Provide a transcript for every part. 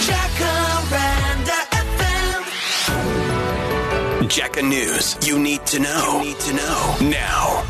Jacaranda FM. Jacka News. You need to know. Now.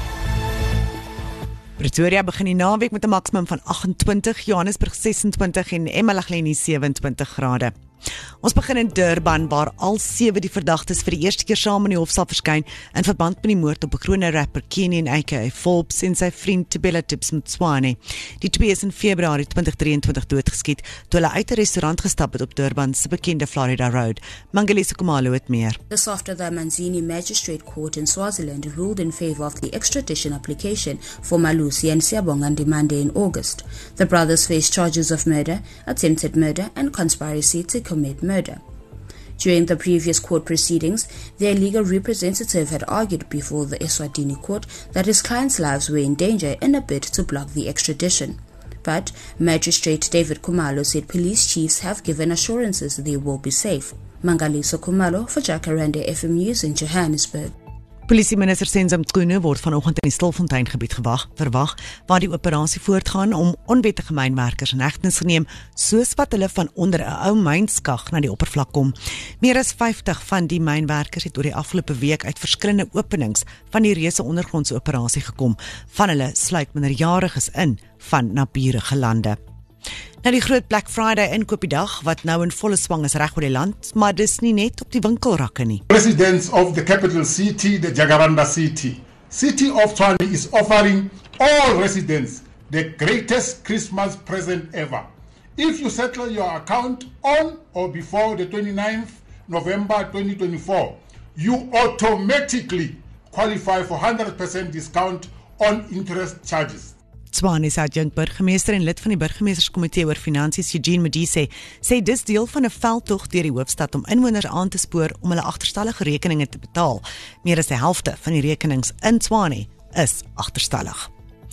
Pretoria begin die naweek met 'n maksimum van 28, Johannesburg 26 en eMalahleni 27 grade. Ons begin in Durban waar al 7 die verdagtes vir die eerste keer saam in die hof sal verskyn in verband met die moord op bekrone rapper Kenyan aka Forbes en sy vriend Thobela Tips Mtswane. Die twee is in Februarie 2023 doodgeskiet toe hulle uit 'n restaurant gestap het op Durban se bekende Florida Road. Mangaliso Khumalo het meer. This after the Manzini Magistrate Court in Swaziland ruled in favor of the extradition application for Malusi and Siyabonga Ndimande in August. The brothers face charges of murder, attempted murder and conspiracy to commit murder. During the previous court proceedings, their legal representative had argued before the Eswatini court that his clients' lives were in danger in a bid to block the extradition. But Magistrate David Khumalo said police chiefs have given assurances they will be safe. Mangaliso Khumalo for Jacaranda FM News in Johannesburg. Polisieminister Senzo Mchunu word vanoggend in die Stilfontein gebied verwag, waar die operasie voortgaan om onwettige mynwerkers in hegtenis geneem, soos wat hulle van onder 'n ou mynskag na die oppervlak kom. Meer as 50 van die mynwerkers het oor die afgelope week uit verskillende openings van die reuse ondergrondse operasie gekom. Van hulle sluit minderjariges in van naburige lande. Nou die groot Black Friday inkopiedag wat nou in volle swang is reg oor die land, maar dis nie net op die winkelrakke nie. Residents of the capital city, the Jacaranda City of Tshwane is offering all residents the greatest Christmas present ever. If you settle your account on or before the 29th November 2024, you automatically qualify for 100% discount on interest charges. Tshwane se adjunkt-burgemeester en lid van die burgemeesterskomitee oor finansies Eugene Modise sê dis deel van 'n veldtog deur die hoofstad om inwoners aan te spoor om hulle agterstallige rekeninge te betaal. Meer as die helfte van die rekenings in Tshwane is agterstallig.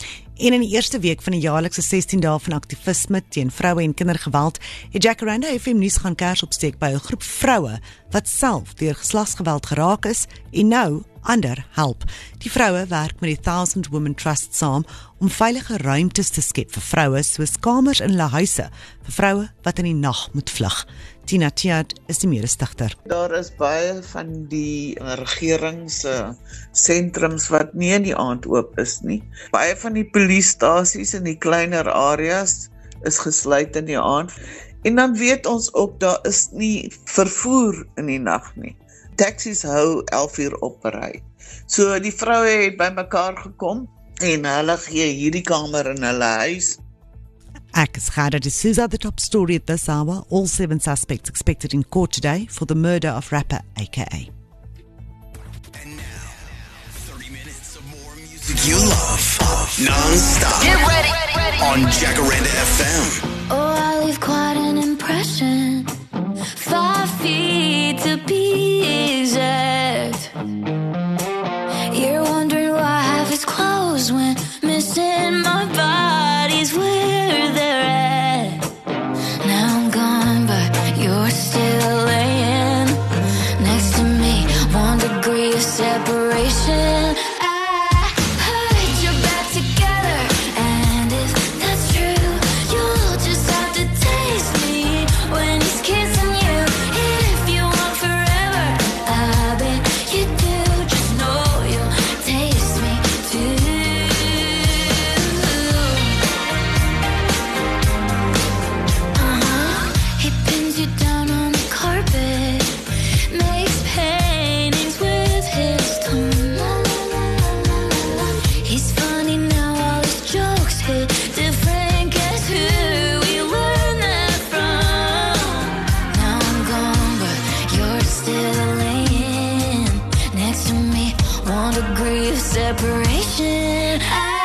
En in die eerste week van die jaarlikse 16 dae van aktivisme teen vroue en kindergeweld, het Jacaranda FM nuus gaan kers opsteek by 'n groep vroue wat self deur geslagsgeweld geraak is en nou ander help. Die vroue werk met die 1000 Women Trust saam om veilige ruimtes te skep vir vroue soos kamers in hulle huise vir vroue wat in die nag moet vlug. Tina Tiad is die mede-stigter. Daar is baie van die regeringssentrums wat nie in die aand oop is nie. Baie van die polisiestasies in die kleiner areas is gesluit in die aand. En dan weet ons ook, daar is nie vervoer in die nag nie. Taxis hou 11 uur op ry. So die vroue het by mekaar gekom en hulle gee hierdie kamer in hulle huis. Ek is Gerda de Souza, the top story at this hour. All 7 suspects expected in court today for the murder of rapper AKA. And now, 30 minutes of more music you love. Non-stop. Get ready. On Jacaranda FM. Oh, I leave quite an impression. 5 feet to be exact. You're wondering why I have his clothes when missing my body's where they're at. Now I'm gone, but you're still laying next to me. 1 degree of separation. Separation.